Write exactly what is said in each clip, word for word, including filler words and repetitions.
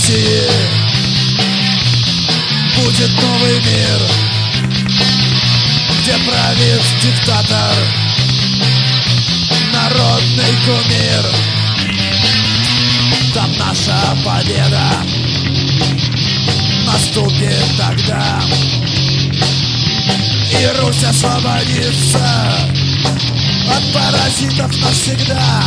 России будет новый мир, где правит диктатор, народный кумир. Там наша победа наступит тогда, и Русь освободится от паразитов навсегда.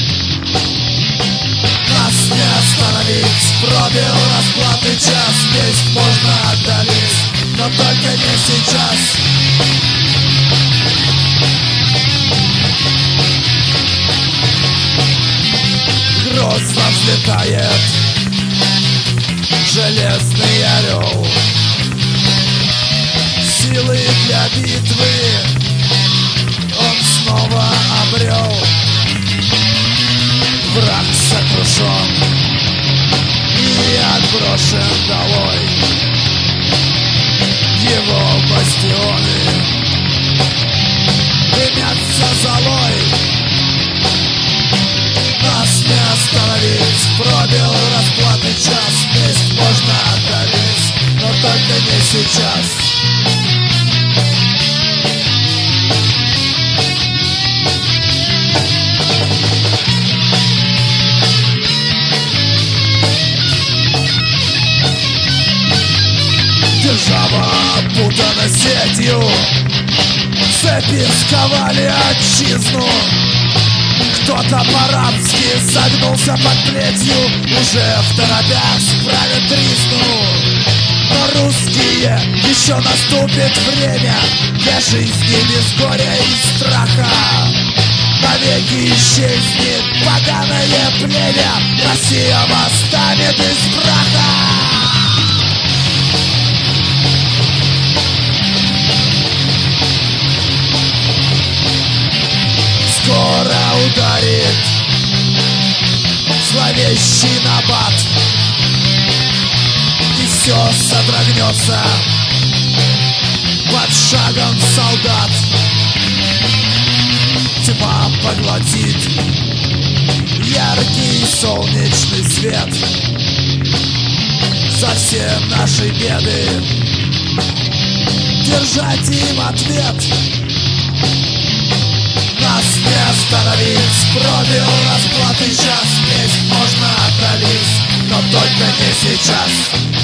Нас не остановить, пробил расплаты час. Месть можно отдалить, но только не сейчас. Грозно взлетает железный орел, силы для битвы он снова обрел. Враг сокрушен и отброшен долой, его бастионы дымятся золой. Нас не остановить, пробил расплаты час. Месть можно отдалить, но только не сейчас. Держава опутана сетью, цепи сковали отчизну. Кто-то по-рабски согнулся под плетью, уже в торопях справят тризну. Но русские, еще наступит время для жизни без горя и страха. Навеки исчезнет поганое племя, Россия восстанет из праха. Скоро ударит зловещий набат, и все содрогнется под шагом солдат. Тьма поглотит яркий солнечный свет, за все наши беды держать им ответ. Нас не остановить, пробил расплаты час. Месть можно отдалить, но только не сейчас.